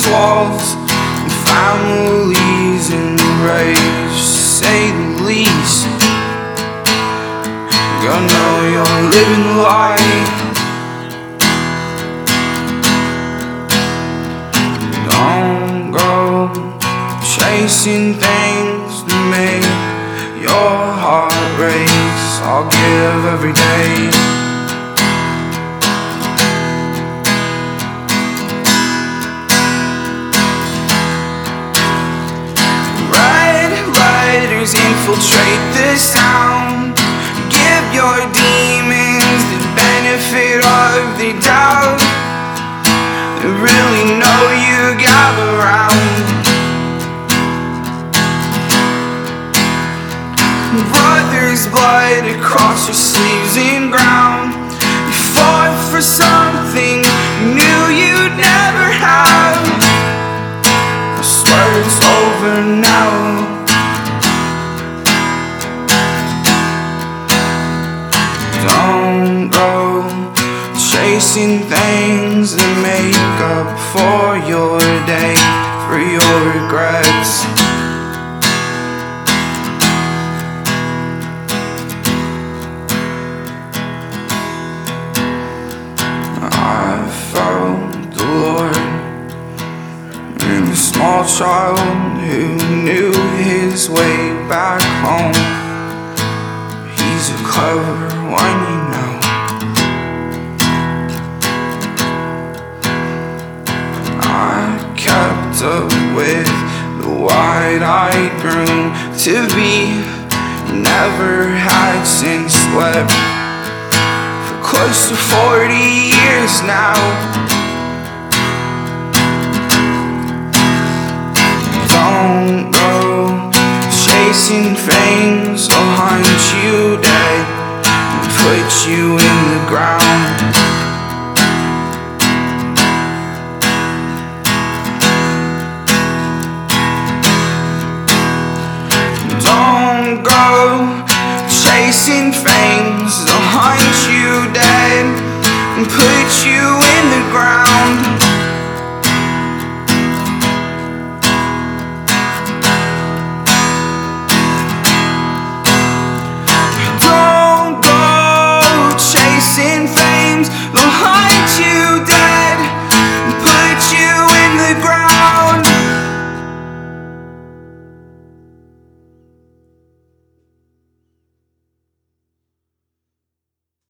walls and families in rage, to say the least. You know you're living the life. Don't go chasing things to make your heart race. I'll give every day. Riders infiltrate the sound. Give your demons the benefit of the doubt. They really know you gather round. Brother's blood across your sleeves and ground. You fought for something you knew you'd never have. I swear it's over now. Don't go chasing things that make up for your day, for your regrets. I found the Lord in a small child who knew his way back home. He's a clever one, you know. I kept up with the wide-eyed groom to be. Never had since slept for close to 40 years now. Don't go chasing fame, so hunt you dead and put you in the ground. Don't go chasing fame.